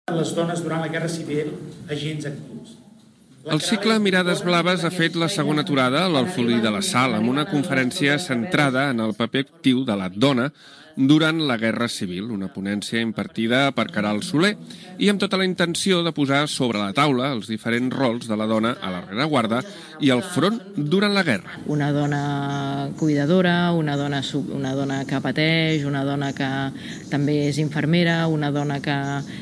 Les dones durant la Guerra Civil, agents actius. El cicle Mirades Blaves ha fet la segona aturada a l'Alfolí de la Sal, amb una conferència centrada en el paper actiu de la dona durant la Guerra Civil, una ponència impartida per Caral Soler, i amb tota la intenció de posar sobre la taula els diferents rols de la dona a la rereguarda i al front durant la guerra. Una dona cuidadora, una dona que pateix, una dona que també és infermera, una dona que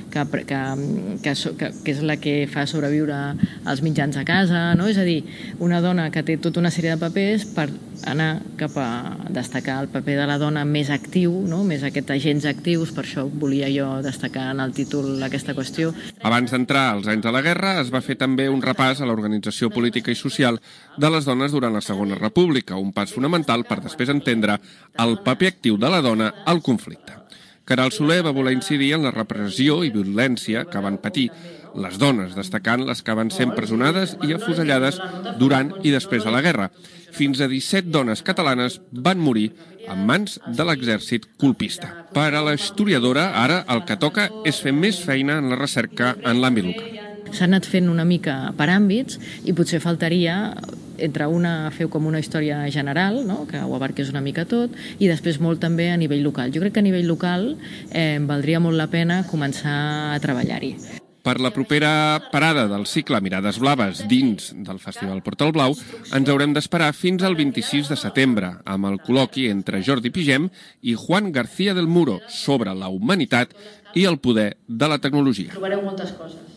és la que fa sobreviure els mitjans a casa, no? És a dir, una dona que té tota una sèrie de papers per anar cap a destacar el paper de la dona més actiu, no? Més aquests agents actius, per això volia jo destacar en el títol aquesta qüestió. Abans d'entrar als anys de la guerra, es va fer també un repàs a l'organització política i social de les dones durant la Segona República, un pas fonamental per després entendre el paper actiu de la dona al conflicte. Caral Soler va voler incidir en la repressió i violència que van patir les dones, destacant les que van ser empresonades i afusellades durant i després de la guerra. Fins a 17 dones catalanes van morir en mans de l'exèrcit colpista. Per a la historiadora, ara el que toca és fer més feina en la recerca en l'àmbit local. S'ha anat fent una mica per àmbits i potser faltaria entre una fer com una història general, no? Que ho abarqués una mica tot, i després molt també a nivell local. Jo crec que a nivell local valdria molt la pena començar a treballar-hi. Per la propera parada del cicle Mirades Blaves dins del Festival Porta el Blau ens haurem d'esperar fins al 26 de setembre amb el col·loqui entre Jordi Pigem i Juan García del Muro sobre la humanitat i el poder de la tecnologia. Trobareu moltes coses.